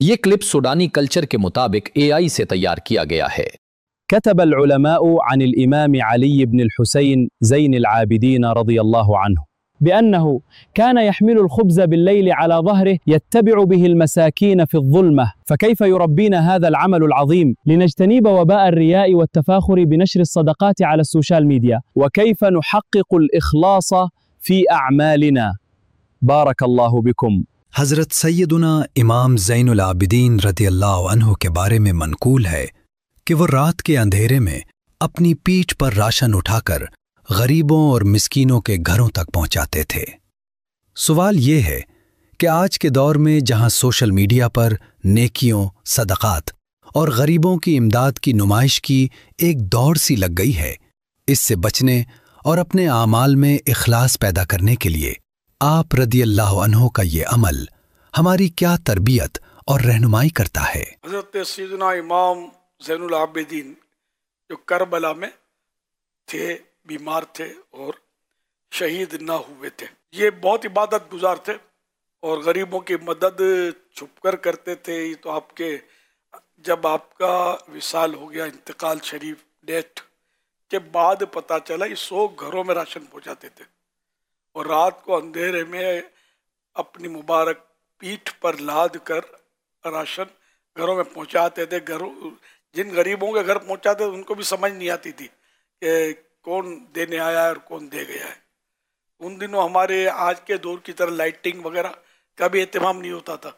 یہ clip سوڈانی culture کے مطابق AI سے تیار کیا گیا ہے۔ كتب العلماء عن الإمام علي بن الحسين زين العابدين رضي الله عنه بأنه كان يحمل الخبز بالليل على ظهره يتبع به المساكين في الظلمة، فكيف يربينا هذا العمل العظيم لنجتنب وباء الرياء والتفاخر بنشر الصدقات على السوشيال ميديا، وكيف نحقق الإخلاص في أعمالنا؟ بارك الله بكم۔ حضرت سیدنا امام زین العابدین رضی اللہ عنہ کے بارے میں منقول ہے کہ وہ رات کے اندھیرے میں اپنی پیٹھ پر راشن اٹھا کر غریبوں اور مسکینوں کے گھروں تک پہنچاتے تھے۔ سوال یہ ہے کہ آج کے دور میں جہاں سوشل میڈیا پر نیکیوں، صدقات اور غریبوں کی امداد کی نمائش کی ایک دوڑ سی لگ گئی ہے، اس سے بچنے اور اپنے اعمال میں اخلاص پیدا کرنے کے لیے آپ رضی اللہ عنہ کا یہ عمل ہماری کیا تربیت اور رہنمائی کرتا ہے؟ حضرت سیدنا امام زین العابدین جو کربلا میں تھے، بیمار تھے اور شہید نہ ہوئے تھے، یہ بہت عبادت گزار تھے اور غریبوں کی مدد چھپ کر کرتے تھے۔ تو آپ کے جب آپ کا وصال ہو گیا، انتقال شریف، ڈیتھ کے بعد پتہ چلا یہ 100 گھروں میں راشن پہنچاتے تھے اور رات کو اندھیرے میں اپنی مبارک پیٹھ پر لاد کر راشن گھروں میں پہنچاتے تھے۔ جن غریبوں کے گھر پہنچاتے تھے ان کو بھی سمجھ نہیں آتی تھی کہ کون دینے آیا ہے اور کون دے گیا ہے۔ ان دنوں ہمارے آج کے دور کی طرح لائٹنگ وغیرہ کا بھی اہتمام نہیں ہوتا تھا۔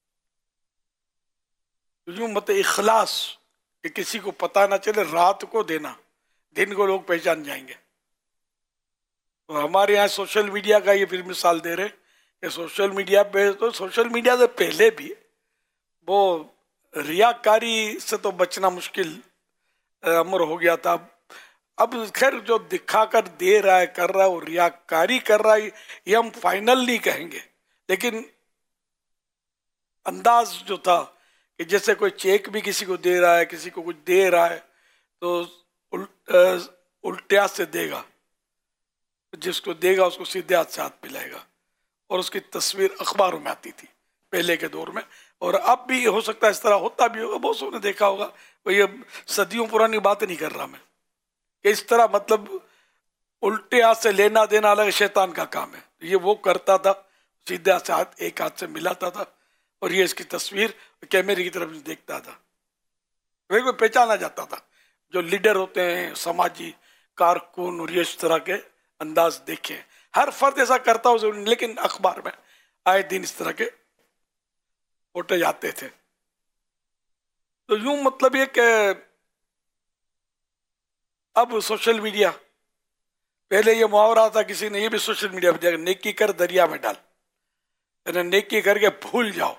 یوں مطلب اخلاص کہ کسی کو پتہ نہ چلے، رات کو دینا، دن کو لوگ پہچان جائیں گے۔ اور ہمارے یہاں سوشل میڈیا کا یہ پھر مثال دے رہے کہ سوشل میڈیا پہ، تو سوشل میڈیا سے پہلے بھی وہ ریاکاری سے تو بچنا مشکل امر ہو گیا تھا۔ اب خیر جو دکھا کر دے رہا ہے، کر رہا ہے، وہ ریاکاری کر رہا ہے، یہ ہم فائنل نہیں کہیں گے، لیکن انداز جو تھا کہ جیسے کوئی چیک بھی کسی کو دے رہا ہے، کسی کو کچھ دے رہا ہے تو الٹے ہاتھ سے دے گا، جس کو دے گا اس کو سیدھے ہاتھ سے ہاتھ پلائے گا، اور اس کی تصویر اخباروں میں آتی تھی پہلے کے دور میں، اور اب بھی ہو سکتا ہے اس طرح ہوتا بھی ہوگا، بہت سو نے دیکھا ہوگا۔ یہ صدیوں پرانی بات نہیں کر رہا میں کہ اس طرح مطلب الٹے ہاتھ سے لینا دینا الگ شیطان کا کام ہے۔ یہ وہ کرتا تھا، سیدھے ہاتھ سے ہاتھ ایک ہاتھ سے ملاتا تھا اور یہ اس کی تصویر کیمرے کی طرف دیکھتا تھا، کوئی پہچانا جاتا تھا۔ جو لیڈر ہوتے ہیں، سماجی کارکن، اور یہ اس طرح کے انداز دیکھیں، ہر فرد ایسا کرتا ہو، لیکن اخبار میں آئے دن اس طرح کے فوٹے جاتے تھے۔ تو یوں مطلب یہ کہ اب سوشل میڈیا، پہلے یہ محاورہ تھا، کسی نے یہ بھی سوشل میڈیا پہ دیا، نیکی کر دریا میں ڈال، یعنی نیکی کر کے بھول جاؤ،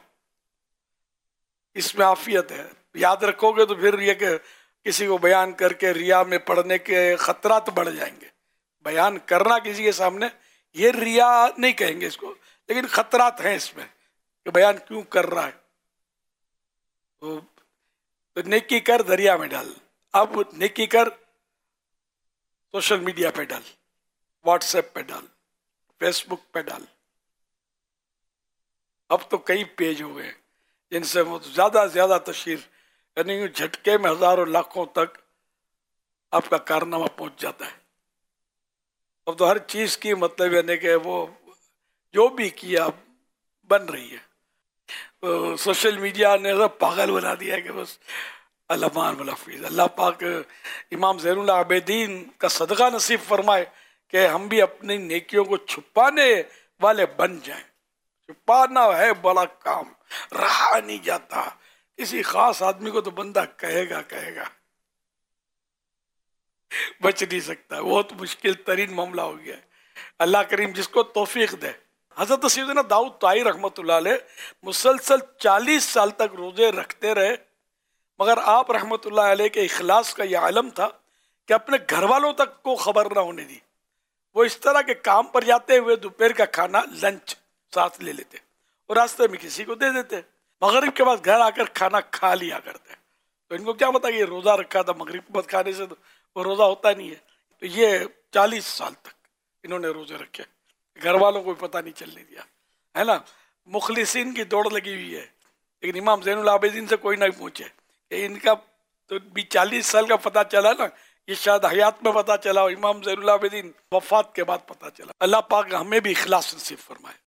اس میں عافیت ہے۔ یاد رکھو گے تو پھر یہ کہ کسی کو بیان کر کے ریا میں پڑنے کے خطرات بڑھ جائیں گے۔ بیان کرنا کسی کے سامنے، یہ ریا نہیں کہیں گے اس کو، لیکن خطرات ہیں اس میں کہ بیان کیوں کر رہا ہے۔ تو نیکی کر دریا میں ڈال، اب نیکی کر سوشل میڈیا پہ ڈال، واٹس ایپ پہ ڈال، فیس بک پہ ڈال۔ اب تو کئی پیج ہو گئے جن سے زیادہ زیادہ تشہیر، یعنی جھٹکے میں ہزاروں لاکھوں تک آپ کا کارنامہ پہنچ جاتا ہے۔ اب تو ہر چیز کی مطلب یعنی کہ وہ جو بھی کیا بن رہی ہے۔ سوشل میڈیا نے پاگل بنا دیا ہے کہ بس الامان والحفیظ۔ اللہ پاک امام زین العابدین کا صدقہ نصیب فرمائے کہ ہم بھی اپنی نیکیوں کو چھپانے والے بن جائیں۔ چھپانا ہے بڑا کام، رہا نہیں جاتا۔ کسی خاص آدمی کو تو بندہ کہے گا بچ نہیں سکتا، بہت مشکل ترین معاملہ ہو گیا ہے۔ اللہ کریم جس کو توفیق دے۔ حضرت سیدنا داؤد طائی رحمۃ اللہ علیہ مسلسل 40 سال تک روزے رکھتے رہے، مگر آپ رحمۃ اللہ علیہ کے اخلاص کا یہ علم تھا کہ اپنے گھر والوں تک کو خبر نہ ہونے دی۔ وہ اس طرح کے کام پر جاتے ہوئے دوپہر کا کھانا لنچ ساتھ لے لیتے اور راستے میں کسی کو دے دیتے، مغرب کے بعد گھر آ کر کھانا کھا لیا کرتے۔ تو ان کو کیا پتا کہ یہ روزہ رکھا تھا، مغرب کے بعد کھانے سے تو وہ روزہ ہوتا نہیں ہے۔ تو یہ 40 سال تک انہوں نے روزے رکھے، گھر والوں کو بھی پتہ نہیں چلنے دیا، ہے نا۔ مخلصین کی دوڑ لگی ہوئی ہے لیکن امام زین العابدین سے کوئی نہیں پوچھے کہ ان کا تو بھی 40 سال کا پتہ چلا نا، یہ شاید حیات میں پتہ چلا اور امام زین العابدین وفات کے بعد پتہ چلا۔ اللہ پاک ہمیں بھی اخلاص نصیب فرمائے۔